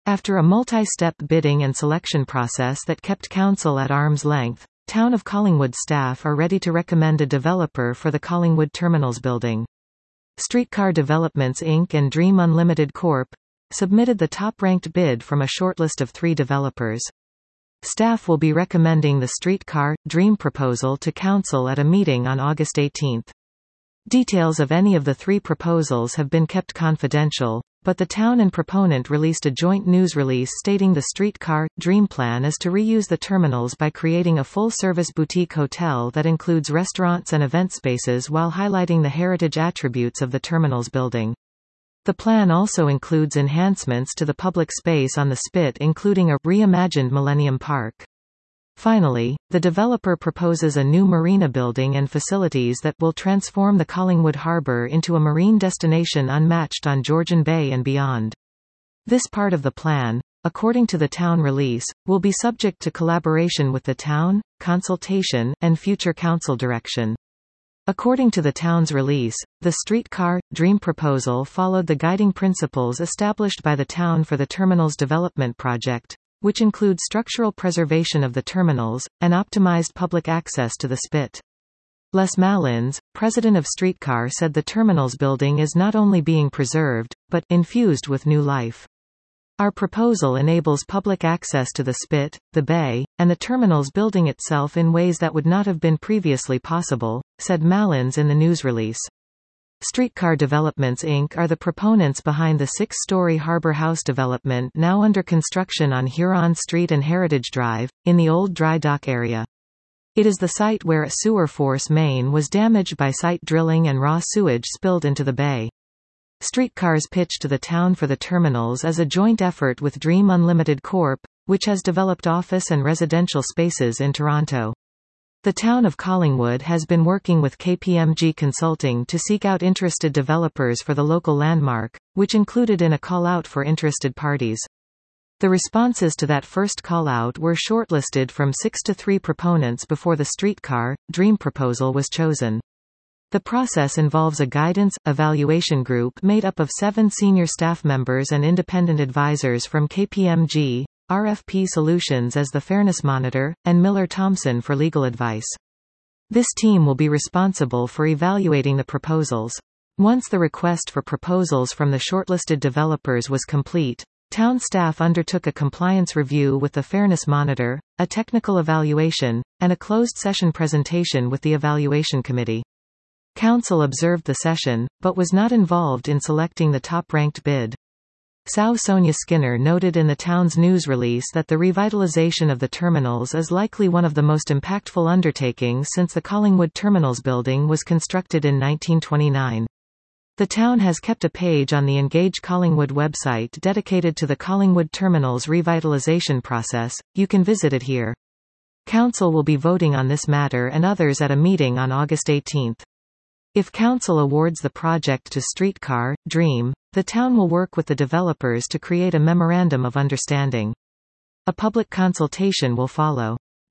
After a multi-step bidding and selection process that kept council at arm's length, Town of Collingwood staff are ready to recommend a developer for the Collingwood Terminals building. Streetcar Developments Inc. and Dream Unlimited Corp. submitted the top-ranked bid from a shortlist of 3 developers. Staff will be recommending the Streetcar Dream proposal to council at a meeting on August 18. Details of any of the 3 proposals have been kept confidential, but the town and proponent released a joint news release stating the Streetcar Dream plan is to reuse the terminals by creating a full-service boutique hotel that includes restaurants and event spaces while highlighting the heritage attributes of the terminals building. The plan also includes enhancements to the public space on the Spit, including a reimagined Millennium Park. Finally, the developer proposes a new marina building and facilities that will transform the Collingwood Harbour into a marine destination unmatched on Georgian Bay and beyond. This part of the plan, according to the town release, will be subject to collaboration with the town, consultation, and future council direction. According to the town's release, the Streetcar Dream proposal followed the guiding principles established by the town for the terminals development project, which include structural preservation of the terminals, and optimized public access to the Spit. Les Malins, president of Streetcar, said the terminals building is not only being preserved, but infused with new life. Our proposal enables public access to the Spit, the bay, and the terminals building itself in ways that would not have been previously possible, said Malins in the news release. Streetcar Developments Inc. are the proponents behind the 6-story Harbour House development now under construction on Huron Street and Heritage Drive, in the old dry dock area. It is the site where a sewer force main was damaged by site drilling and raw sewage spilled into the bay. Streetcar's pitch to the town for the terminals is a joint effort with Dream Unlimited Corp., which has developed office and residential spaces in Toronto. The town of Collingwood has been working with KPMG Consulting to seek out interested developers for the local landmark, which included in a call-out for interested parties. The responses to that first call-out were shortlisted from 6 to 3 proponents before the Streetcar Dream proposal was chosen. The process involves a guidance, evaluation group made up of 7 senior staff members and independent advisors from KPMG, RFP Solutions as the Fairness Monitor, and Miller Thomson for legal advice. This team will be responsible for evaluating the proposals. Once the request for proposals from the shortlisted developers was complete, town staff undertook a compliance review with the Fairness Monitor, a technical evaluation, and a closed session presentation with the evaluation committee. Council observed the session, but was not involved in selecting the top-ranked bid. Sow Sonia Skinner noted in the town's news release that the revitalization of the terminals is likely one of the most impactful undertakings since the Collingwood Terminals building was constructed in 1929. The town has kept a page on the Engage Collingwood website dedicated to the Collingwood Terminals revitalization process. You can visit it here. Council will be voting on this matter and others at a meeting on August 18. If Council awards the project to Streetcar Dream, the town will work with the developers to create a memorandum of understanding. A public consultation will follow.